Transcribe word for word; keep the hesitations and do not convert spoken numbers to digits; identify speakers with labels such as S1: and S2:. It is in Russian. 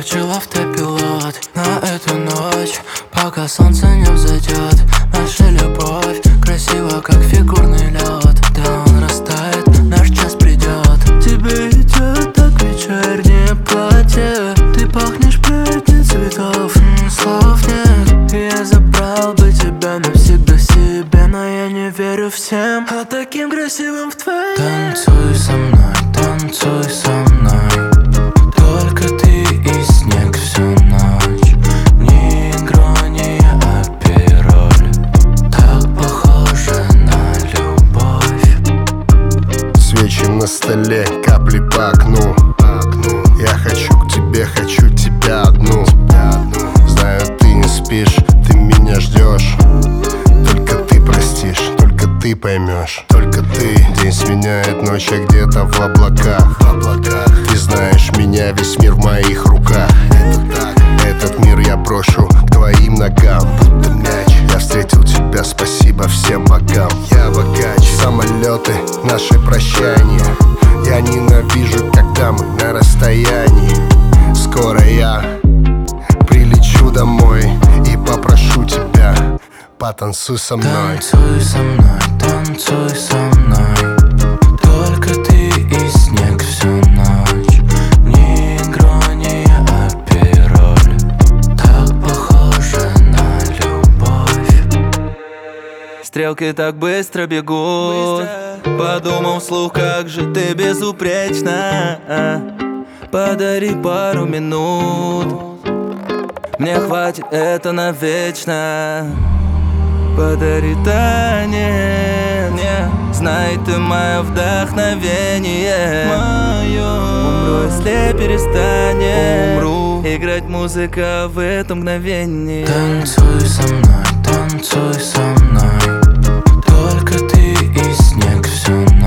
S1: включил автопилот на эту ночь, пока солнце не взойдет. Наша любовь красива, как фигурный лед. Да он растает, наш час придет. Тебе идет так вечернее платье. Ты пахнешь приятнее цветов, слов нет. Я забрал бы тебя навсегда себе, но я не верю всем, а таким красивым в твоей. Танцуй со мной, танцуй со мной, только ты и снег всю ночь. Ни игронии, а пироль, так похоже на любовь.
S2: Свечи на столе, капли по окну. Я хочу к тебе, хочу тебя одну. Знаю, ты не спишь, ты меня ждешь. Только ты простишь, только ты поймешь. Только ты. День сменяет ночь, а где-то в облаках. Ты знаешь меня, весь мир в моих руках. Этот мир я брошу к твоим ногам, будто мяч. Я встретил тебя, спасибо всем богам. Я богач. Самолеты, наши прощания. Я ненавижу, когда мы на расстоянии. Скоро я прилечу домой и попрошу тебя: потанцуй со мной.
S1: Танцуй со мной, танцуй со мной, только ты и снег всю ночь. Ни игронии, а пироль, так похоже на любовь. Стрелки так быстро бегут, подумал вслух, как же ты безупречна. Подари пару минут, мне хватит это навечно. Подари танец, не, знай, ты мое вдохновение. Умру, если перестанет Умру. играть музыка в это мгновение. Танцуй со мной, танцуй со мной, только ты и снег всю ночь.